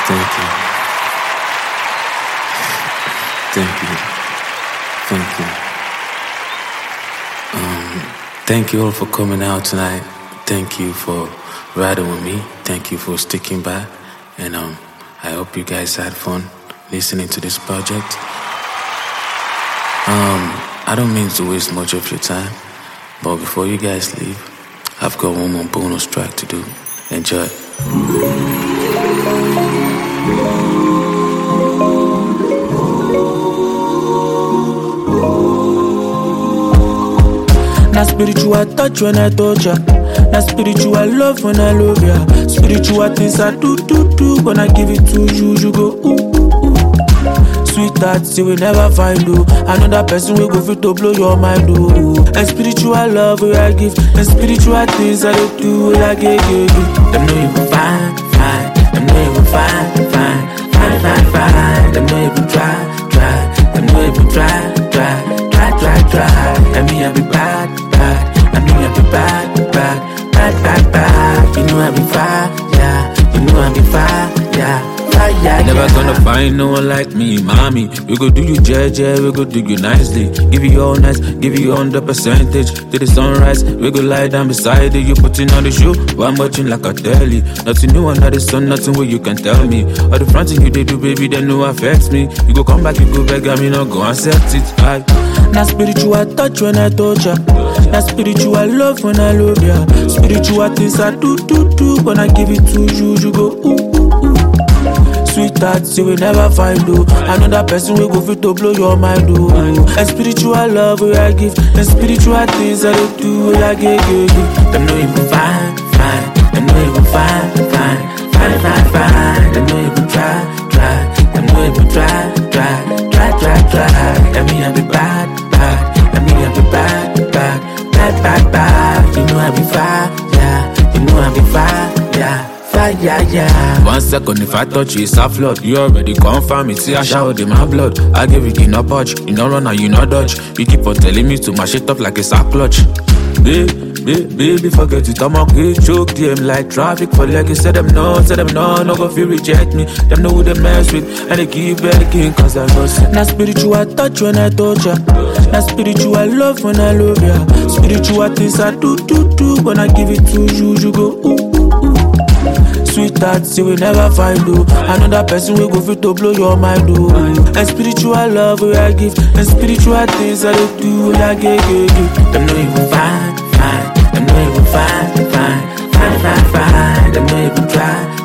Thank you. Thank you. Thank you. Thank you all for coming out tonight. Thank you for riding with me. Thank you for sticking by. And I hope you guys had fun listening to this project. I don't mean to waste much of your time, but before you guys leave, I've got one more bonus track to do. Enjoy. Na spiritual touch when I touch ya. Na spiritual love when I love ya. Spiritual things I do. When I give it to you, you go ooh, ooh, ooh. Sweetheart, see we never find you. Another person will go fit to blow your mind, oh. And spiritual love we I give. And spiritual things I do like yeah. Them know you fine. Them know you fine. Them know you try. Them know you try. And me I be bad. And me I be bad. You know I be fire, yeah. You know I be fire, yeah. Never gonna find no one like me, mommy. We go do you JJ, we go do you nicely. Give you all nice, give you 100% to the sunrise. We go lie down beside you. You putting on the show, while I'm watching like a telly. Nothing new under the sun, nothing where you can tell me. All the fronting you they do, baby, they know affects me. You go come back, you go beg, I mean, no go accept it. Na spiritual touch when I touch ya. Na spiritual love when I love ya. Spiritual things I do. When I give it to you, you go ooh, ooh, ooh. Sweetheart, see we never find you. Another person will go fit to blow your mind, oh. And spiritual love we I give. And spiritual things I do like yeah. Them know you fine. Them know you fine. Them know you try. Them know you try. And me I be bad. And me I be bad. You know I be fire, yeah. You know I be fire, yeah. Yeah. 1 second, if I touch you, it's a flood. You already confirm it, see I showered in my blood. I give you no punch, you no run and you no dodge. You keep on telling me to mash it up like it's a clutch. Baby, forget it, I'm okay. Choke them like traffic for like you said them no, no go feel reject me. Them know who they mess with, and they keep begging cause I know sin. Na spiritual touch when I touch ya. Na spiritual love when I love ya. Spiritual things I do. When I give it to you, you go ooh, ooh, ooh. Sweetheart, see we never find you. Another person will go fit to blow your mind, oh. And spiritual love we I give. And spiritual things I do like yeah. Them know you fine. Them know you fine. Them know you try.